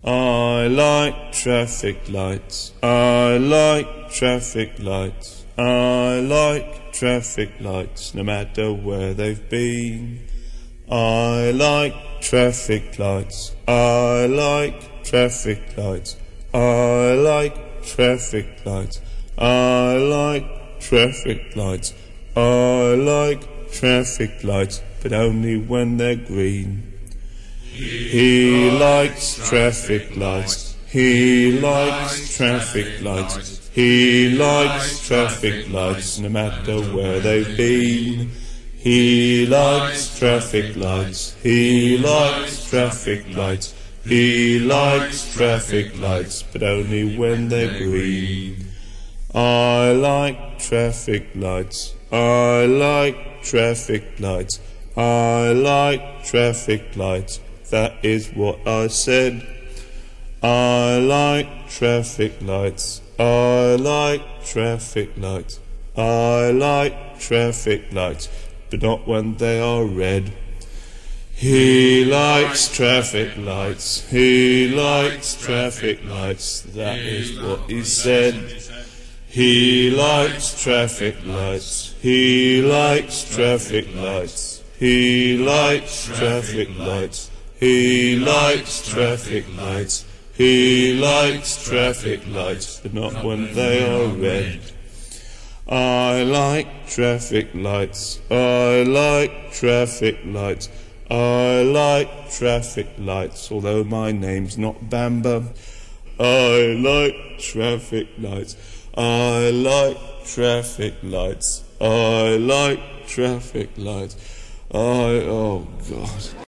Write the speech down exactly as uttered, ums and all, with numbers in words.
I like traffic lights. I like traffic lights. I like traffic lights, no matter where they've been. I like traffic lights. I like traffic lights. I like traffic lights. I like traffic lights. I like traffic lights, but only when they're green. He likes traffic lights. He likes traffic lights. He likes traffic lights, no matter where they've been. He likes traffic lights. He likes traffic lights. He likes traffic lights, but only when they're green. I like traffic lights. I like traffic lights. I like traffic lights. That is what I said. I like traffic lights. I like traffic lights. I like traffic lights, but not when they are red. He likes traffic lights. He likes traffic lights. That is what he said. He likes traffic lights. He likes traffic lights. He likes traffic lights. He likes traffic lights. He likes traffic lights, but not when they are red. I like traffic lights. I like traffic lights. I like traffic lights, although my name's not Bamba. I like traffic lights. I like traffic lights. I like traffic lights. I, oh God.